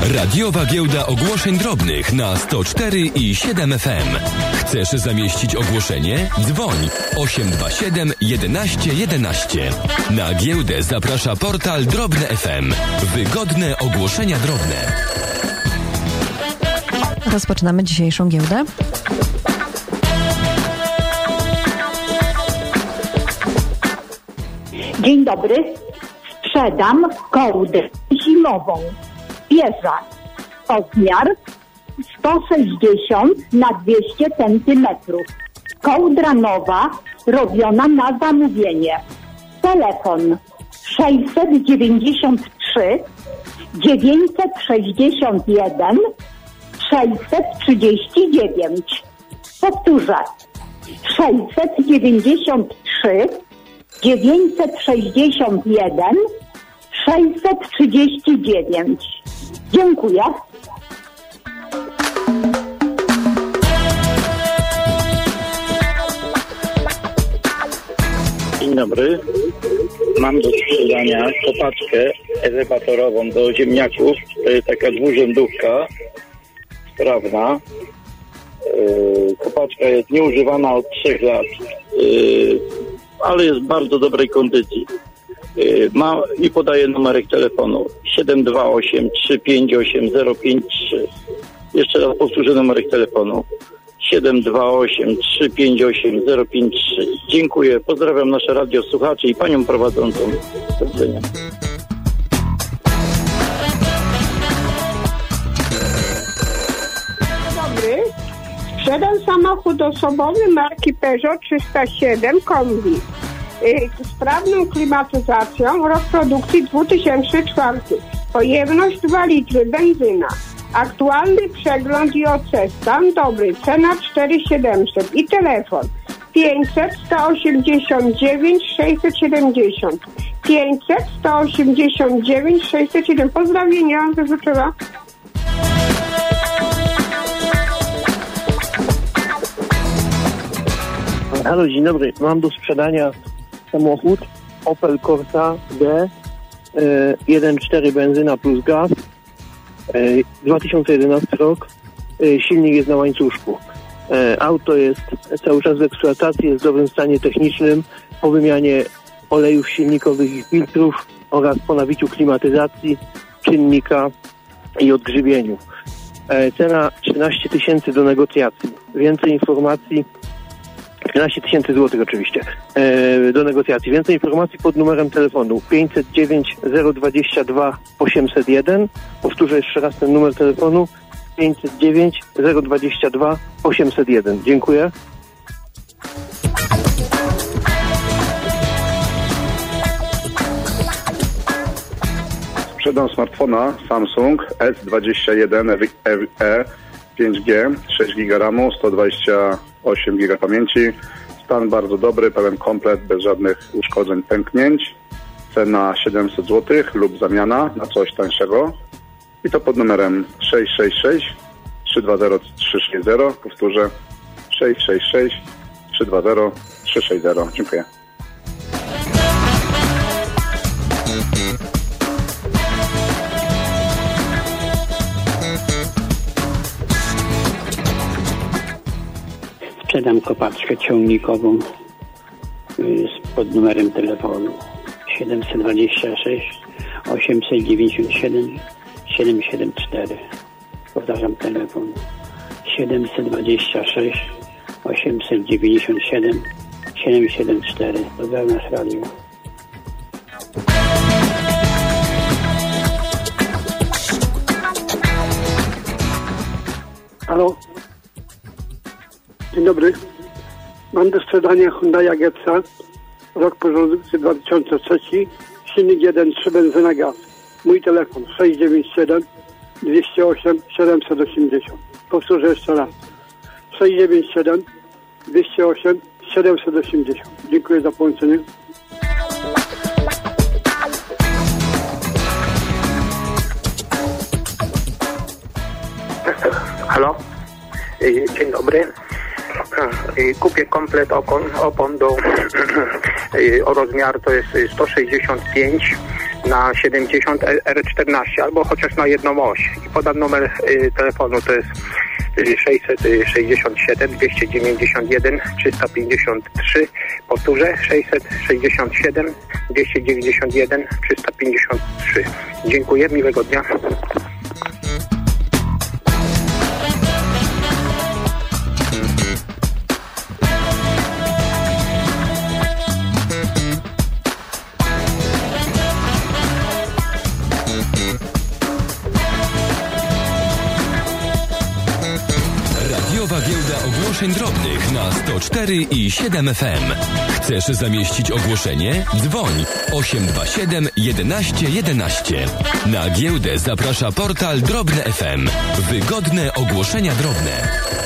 Radiowa Giełda Ogłoszeń Drobnych na 104 i 7 FM. Chcesz zamieścić ogłoszenie? Dzwoń 827 11 11. Na giełdę zaprasza portal Drobne FM. Wygodne ogłoszenia drobne. Rozpoczynamy dzisiejszą giełdę. Dzień dobry. Sprzedam kołdrę zimową. Bieża. Rozmiar 160 na 200 cm. Kołdra nowa, robiona na zamówienie. Telefon 693 961 639. Powtórzę. 693 961 639. Dziękuję. Dzień dobry. Mam do sprzedania kopaczkę elewatorową do ziemniaków. To jest taka dwurzędówka sprawna. Kopaczka jest nieużywana od 3 lat, ale jest w bardzo dobrej kondycji. I podaję numerek telefonu 728 358 053. Jeszcze raz powtórzę numerek telefonu 728 358 053. Dziękuję, pozdrawiam nasze radiosłuchaczy i panią prowadzącą. Do widzenia. Dobry. Sprzedam samochód osobowy marki Peugeot 307 kombi. Z sprawną klimatyzacją, rok produkcji 2004. Pojemność 2 litry, benzyna. Aktualny przegląd i OC, stan dobry, cena 4700 i telefon 500 189 670. 500 189 607. Pozdrowienia ze Rzeszowa. Halo, dzień dobry. Mam do sprzedania samochód Opel Corsa D 1.4 benzyna plus gaz, 2011 rok, silnik jest na łańcuszku. Auto jest cały czas w eksploatacji, jest w dobrym stanie technicznym, po wymianie olejów silnikowych i filtrów oraz po nabiciu klimatyzacji, czynnika i odgrzybieniu. Cena 13 000 do negocjacji. Więcej informacji 13 000 złotych oczywiście do negocjacji. Więcej informacji pod numerem telefonu 509 022 801. Powtórzę jeszcze raz ten numer telefonu 509 022 801. Dziękuję. Sprzedam smartfona Samsung S21 E 5G, 6 GB RAM, 128 GB pamięci. Stan bardzo dobry, pełen komplet, bez żadnych uszkodzeń, pęknięć. Cena 700 zł lub zamiana na coś tańszego. I to pod numerem 666 320 360. Powtórzę 666 320 360. Dziękuję. Sprzedam kopaczkę ciągnikową pod numerem telefonu 726 897 774. Powtarzam telefon 726 897 774. Pozdrawiam nasz radio. Halo. Dzień dobry. Mam do sprzedania Hyundai Getza, rok produkcji 2003, silnik 1.3 benzyna gaz. Mój telefon 697 208 780. Powtórzę jeszcze raz. 697 208 780. Dziękuję za połączenie. Halo? Dzień dobry. Kupię komplet opon do o rozmiar to jest 165 na 70 R14 albo chociaż na jedną oś. I podam numer telefonu, to jest 667 291 353. Powtórzę, 667 291 353. Dziękuję, miłego dnia. Radiowa Giełda Ogłoszeń Drobnych na 104 i 7 FM. Chcesz zamieścić ogłoszenie? Dzwoń 827 11 11. Na giełdę zaprasza portal Drobne FM. Wygodne ogłoszenia drobne.